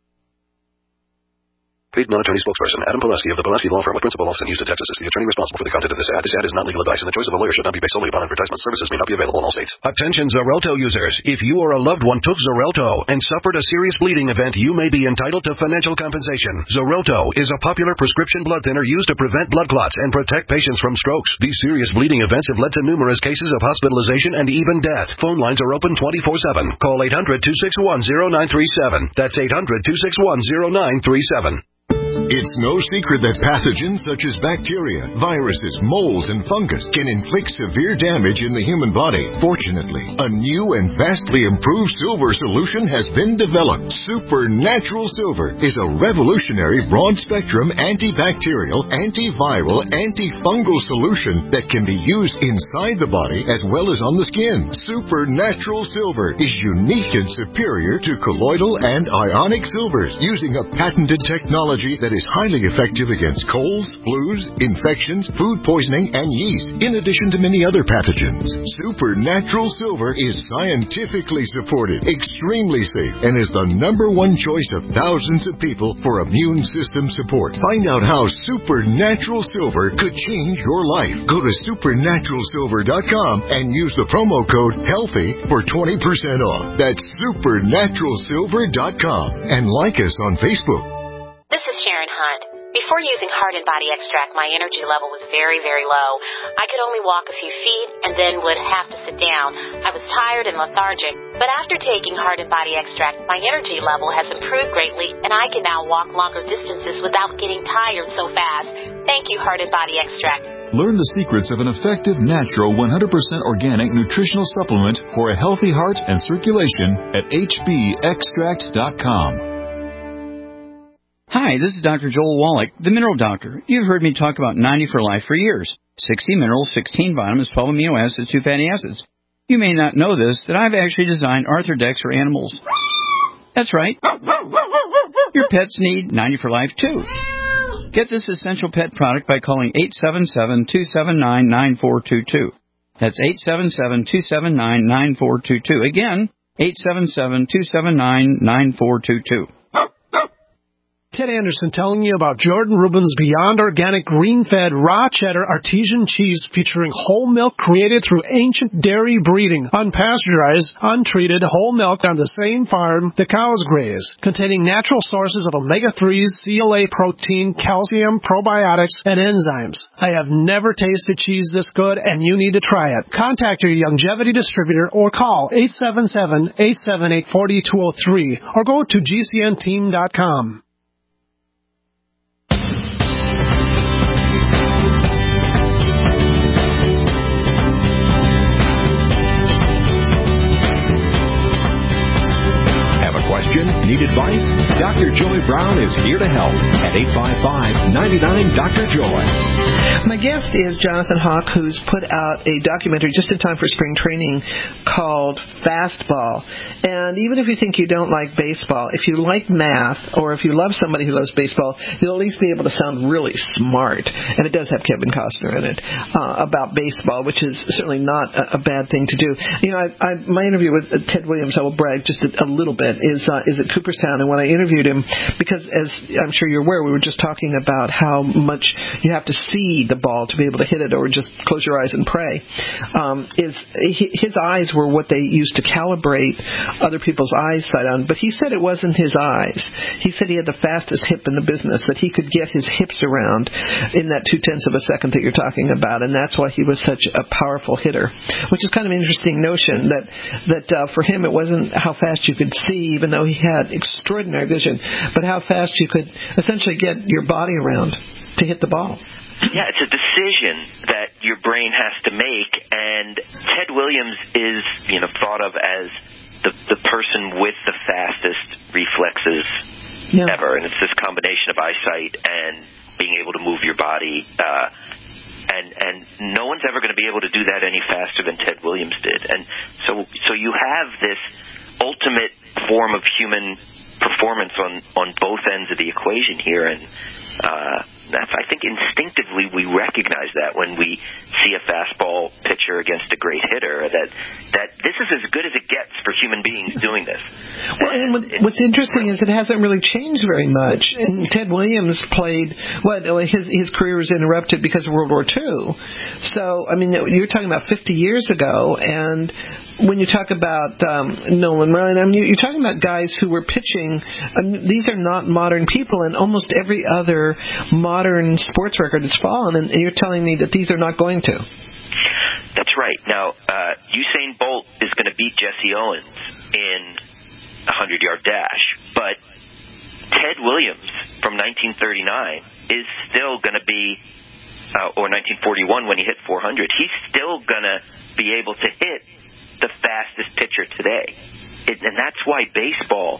Paid non-attorney spokesperson Adam Pileski of the Pileski Law Firm with principal office in Houston, Texas is the attorney responsible for the content of this ad. This ad is not legal advice, and the choice of a lawyer should not be based solely upon advertisement. Services may not be available in all states. Attention Xarelto users. If you or a loved one took Xarelto and suffered a serious bleeding event, you may be entitled to financial compensation. Xarelto is a popular prescription blood thinner used to prevent blood clots and protect patients from strokes. These serious bleeding events have led to numerous cases of hospitalization and even death. Phone lines are open twenty-four seven. Call eight hundred, two six one, zero nine three seven. That's eight hundred, two six one, zero nine three seven. It's no secret that pathogens such as bacteria, viruses, molds, and fungus can inflict severe damage in the human body. Fortunately, a new and vastly improved silver solution has been developed. Supernatural Silver is a revolutionary broad-spectrum antibacterial, antiviral, antifungal solution that can be used inside the body as well as on the skin. Supernatural Silver is unique and superior to colloidal and ionic silvers, using a patented technology that is highly effective against colds, flus, infections, food poisoning, and yeast, in addition to many other pathogens. Supernatural Silver is scientifically supported, extremely safe, and is the number one choice of thousands of people for immune system support. Find out how Supernatural Silver could change your life. Go to supernatural silver dot com and use the promo code HEALTHY for twenty percent off. That's supernatural silver dot com. And like us on Facebook. Before using Heart and Body Extract, my energy level was very, very low. I could only walk a few feet and then would have to sit down. I was tired and lethargic. But after taking Heart and Body Extract, my energy level has improved greatly, and I can now walk longer distances without getting tired so fast. Thank you, Heart and Body Extract. Learn the secrets of an effective, natural, one hundred percent organic nutritional supplement for a healthy heart and circulation at h b extract dot com. Hi, this is Doctor Joel Wallach, the Mineral Doctor. You've heard me talk about ninety for Life for years. sixty minerals, sixteen vitamins, twelve amino acids, two fatty acids. You may not know this, that I've actually designed Arthrodex for animals. That's right. Your pets need ninety for Life, too. Get this essential pet product by calling eight seven seven, two seven nine, nine four two two. That's eight seven seven, two seven nine, nine four two two. Again, eight seven seven, two seven nine, nine four two two. Ted Anderson telling you about Jordan Rubin's Beyond Organic Green-Fed Raw Cheddar Artesian Cheese featuring whole milk created through ancient dairy breeding, unpasteurized, untreated whole milk on the same farm the cows graze, containing natural sources of omega threes, C L A protein, calcium, probiotics, and enzymes. I have never tasted cheese this good, and you need to try it. Contact your Longevity distributor or call eight seven seven, eight seven eight, four two zero three or go to G C N team dot com. Question? Need advice? Doctor Joy Brown is here to help at eight five five, nine nine, Doctor Joy. My guest is Jonathan Hawk, who's put out a documentary just in time for spring training called Fastball. And even if you think you don't like baseball, if you like math or if you love somebody who loves baseball, you'll at least be able to sound really smart. And it does have Kevin Costner in it uh, about baseball, which is certainly not a, a bad thing to do. You know, I, I, my interview with Ted Williams, I will brag just a, a little bit, is uh, is at Cooperstown, and when I interviewed him, because as I'm sure you're aware, we were just talking about how much you have to see the ball to be able to hit it, or just close your eyes and pray. Um, is his eyes were what they used to calibrate other people's eyesight on, but he said it wasn't his eyes. He said he had the fastest hip in the business, that he could get his hips around in that two-tenths of a second that you're talking about, and that's why he was such a powerful hitter, which is kind of an interesting notion that, that uh, for him it wasn't how fast you could see, even though he had extraordinary vision, but how fast you could essentially get your body around to hit the ball. Yeah, it's a decision that your brain has to make, and Ted Williams is, you know, thought of as the the person with the fastest reflexes yeah. ever, and it's this combination of eyesight and being able to move your body, uh, and and no one's ever going to be able to do that any faster than Ted Williams did, and so so you have this ultimate form of human performance on on both ends of the equation here, and uh, that's, I think instinctively we recognize that when we see a fastball pitcher against a great hitter, that that this is as good as it gets for human beings doing this. Well, and what, what's interesting is it hasn't really changed very much. And Ted Williams played, what, his his career was interrupted because of World War Two. So, I mean, you're talking about fifty years ago, and when you talk about um, Nolan Ryan, I mean, you're talking about guys who were pitching. Um, these are not modern people, and almost every other modern sports record has fallen, and you're telling me that these are not going to. That's right. Now, uh, Usain Bolt is going to beat Jesse Owens in a hundred-yard dash, but Ted Williams from nineteen thirty-nine is still going to be, uh, or nineteen forty-one when he hit four hundred, he's still going to be able to hit the fastest pitcher today. It, and that's why baseball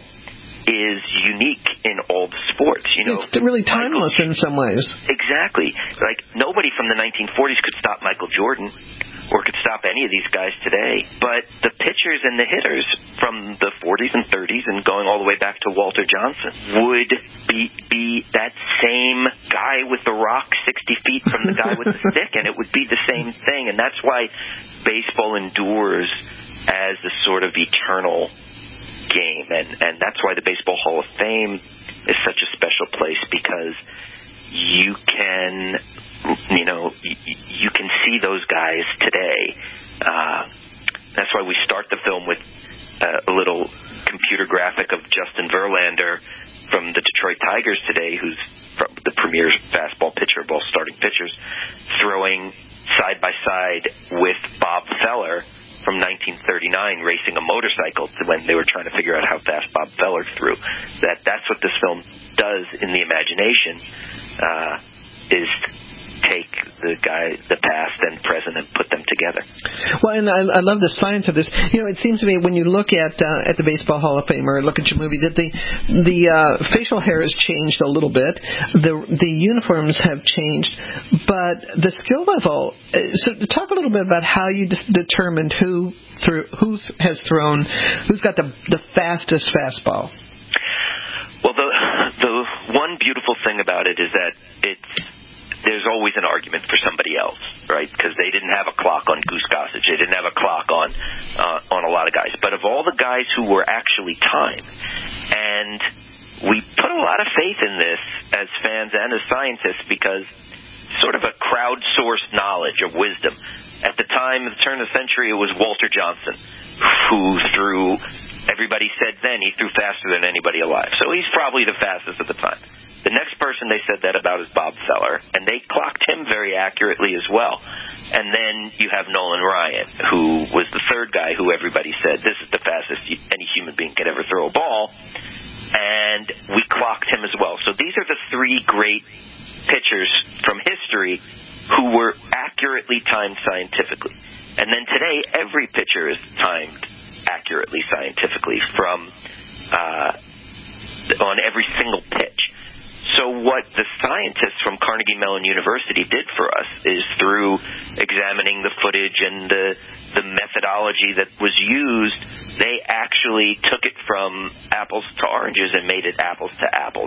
is unique in all the sports. You know, it's really timeless Michael, in some ways. Exactly. Like, nobody from the nineteen forties could stop Michael Jordan or could stop any of these guys today. But the pitchers and the hitters from the forties and thirties and going all the way back to Walter Johnson would be, be that same guy with the rock sixty feet from the guy with the stick, and it would be the same thing. And that's why baseball endures as a sort of eternal game, and, and that's why the Baseball Hall of Fame is such a special place, because you can, you know, you, you can see those guys today. Uh, that's why we start the film with uh, a little computer graphic of Justin Verlander from the Detroit Tigers today, who's from the premier fastball pitcher of all starting pitchers, throwing side by side with Bob Feller from nineteen thirty-nine, racing a motorcycle to when they were trying to figure out how fast Bob Feller threw. That that's what this film does in the imagination, uh, is take the guy, the past and present, and put them together. Well, and I, I love the science of this. You know, it seems to me when you look at uh, at the Baseball Hall of Fame or look at your movie that the the uh, facial hair has changed a little bit, the the uniforms have changed, but the skill level. So, talk a little bit about how you just determined who threw, who has thrown, who's got the the fastest fastball. Well, the the one beautiful thing about it is that it's. There's always an argument for somebody else, right? Because they didn't have a clock on Goose Gossage. They didn't have a clock on uh, on a lot of guys. But of all the guys who were actually timed, and we put a lot of faith in this as fans and as scientists, because sort of a crowdsourced knowledge of wisdom. At the time, at the turn of the century, it was Walter Johnson, who threw, everybody said then he threw faster than anybody alive. So he's probably the fastest at the time. The next person they said that about is Bob Feller, and they clocked him very accurately as well. And then you have Nolan Ryan, who was the third guy who everybody said, this is the fastest any human being could ever throw a ball, and we clocked him as well. So these are the three great pitchers from history who were accurately timed scientifically. And then today, every pitcher is timed accurately scientifically from uh, on every single pitch. So what the scientists from Carnegie Mellon University did for us is, through examining the footage and the, the methodology that was used, they actually took it from apples to oranges and made it apples to apples,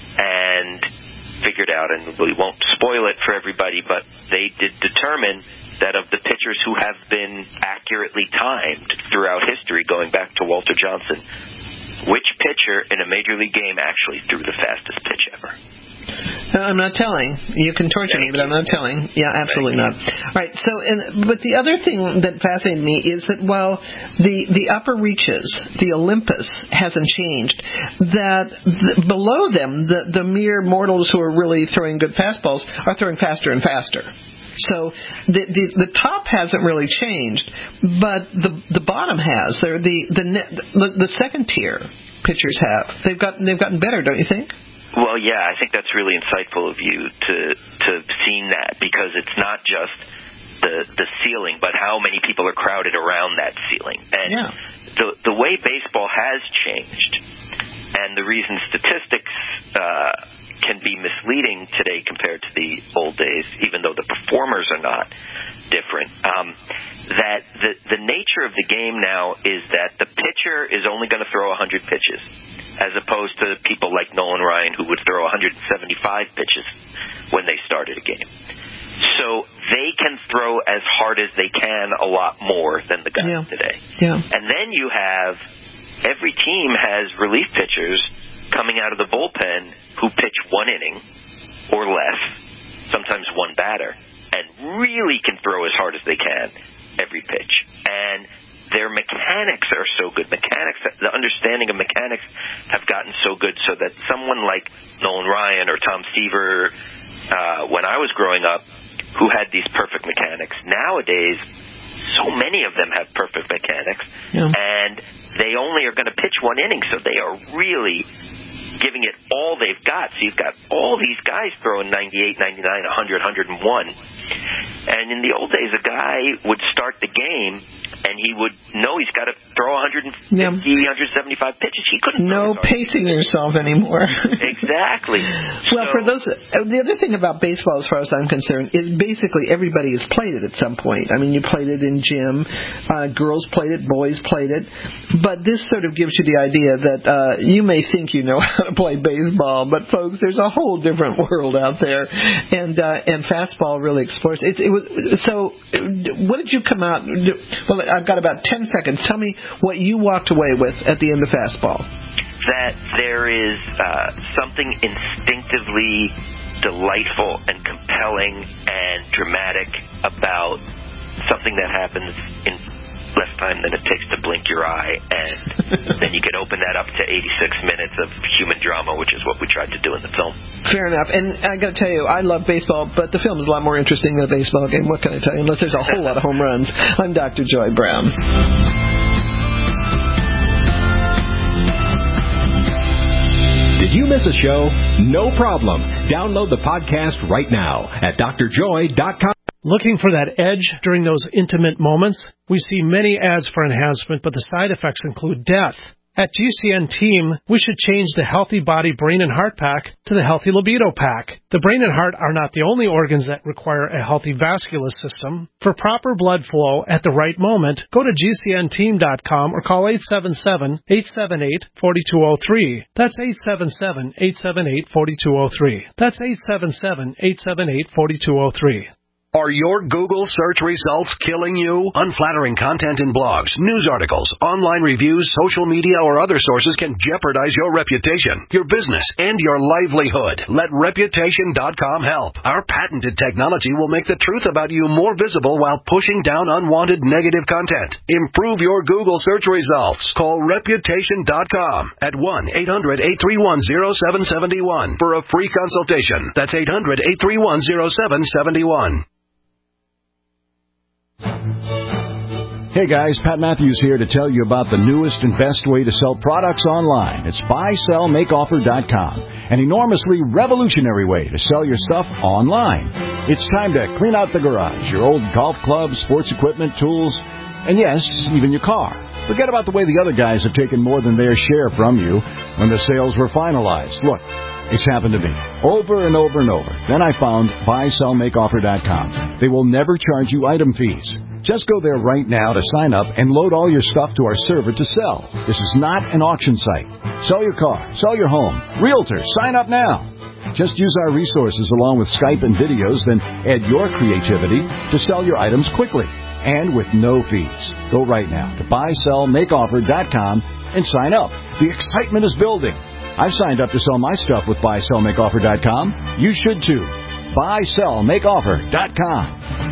and figured out, and we won't spoil it for everybody, but they did determine that of the pitchers who have been accurately timed throughout history, going back to Walter Johnson, which pitcher in a Major League game actually threw the fastest pitch ever. No, I'm not telling. You can torture Thank me, but you. I'm not telling. Yeah, absolutely not. All right. So, and but the other thing that fascinated me is that while the the upper reaches, the Olympus hasn't changed, that the, below them, the the mere mortals who are really throwing good fastballs are throwing faster and faster. So the, the the top hasn't really changed, but the the bottom has. They're the the the, the second tier pitchers have. They've got they've gotten better, don't you think? Well, yeah, I think that's really insightful of you to to have seen that, because it's not just the the ceiling, but how many people are crowded around that ceiling. And yeah. the the way baseball has changed, and the reason statistics uh, can be misleading today compared to the old days, even though the performers are not different, um, that the the nature of the game now is that the pitcher is only going to throw one hundred pitches, as opposed to people like Nolan Ryan who would throw one hundred seventy-five pitches when they started a game. So they can throw as hard as they can a lot more than the guys yeah. today. Yeah. And then you have, every team has relief pitchers coming out of the bullpen who pitch one inning or less, sometimes one batter, and really can throw as hard as they can every pitch. And their mechanics are so good. Mechanics, the understanding of mechanics have gotten so good so that someone like Nolan Ryan or Tom Seaver, uh, when I was growing up, who had these perfect mechanics, nowadays, so many of them have perfect mechanics, yeah. and they only are going to pitch one inning, so they are really giving it all they've got. So you've got all these guys throwing ninety-eight, ninety-nine, one hundred, one hundred one. And in the old days, a guy would start the game, and he would know he's got to throw one hundred fifty, yeah. one hundred seventy-five pitches. He couldn't No pacing yourself anymore. Exactly. Well, so, for those, the other thing about baseball, as far as I'm concerned, is basically everybody has played it at some point. I mean, you played it in gym, uh, girls played it, boys played it, but this sort of gives you the idea that uh, you may think you know how to play baseball, but folks, there's a whole different world out there, and uh, and fastball really explores. It, it was so. What did you come out? Well, I've got about ten seconds. Tell me what you walked away with at the end of fastball. That there is uh, something instinctively delightful and compelling and dramatic about something that happens in less time than it takes to blink your eye, and then you can open that up to eighty-six minutes of human drama, which is what we tried to do in the film. Fair enough. And I got to tell you, I love baseball, but the film is a lot more interesting than a baseball game. What can I tell you? Unless there's a whole lot of home runs. I'm Doctor Joy Brown. Did you miss a show? No problem. Download the podcast right now at D R joy dot com. Looking for that edge during those intimate moments? We see many ads for enhancement, but the side effects include death. At G C N Team, we should change the Healthy Body Brain and Heart Pack to the Healthy Libido Pack. The brain and heart are not the only organs that require a healthy vascular system. For proper blood flow at the right moment, go to G C N team dot com or call eight seven seven, eight seven eight, four two zero three. That's eight seven seven, eight seven eight, four two zero three. That's eight seven seven, eight seven eight, four two zero three. Are your Google search results killing you? Unflattering content in blogs, news articles, online reviews, social media, or other sources can jeopardize your reputation, your business, and your livelihood. Let Reputation dot com help. Our patented technology will make the truth about you more visible while pushing down unwanted negative content. Improve your Google search results. Call Reputation dot com at one eight hundred, eight three one, zero seven seven one for a free consultation. That's eight hundred, eight three one, zero seven seven one. Hey guys, Pat Matthews here to tell you about the newest and best way to sell products online. It's buy sell make offer dot com, an enormously revolutionary way to sell your stuff online. It's time to clean out the garage, your old golf clubs, sports equipment, tools, and yes, even your car. Forget about the way the other guys have taken more than their share from you when the sales were finalized. Look, it's happened to me over and over and over. Then I found buy sell make offer dot com. They will never charge you item fees. Just go there right now to sign up and load all your stuff to our server to sell. This is not an auction site. Sell your car, sell your home. Realtor, sign up now. Just use our resources along with Skype and videos, then add your creativity to sell your items quickly and with no fees. Go right now to buy sell make offer dot com and sign up. The excitement is building. I've signed up to sell my stuff with buy sell make offer dot com. You should too. buy sell make offer dot com.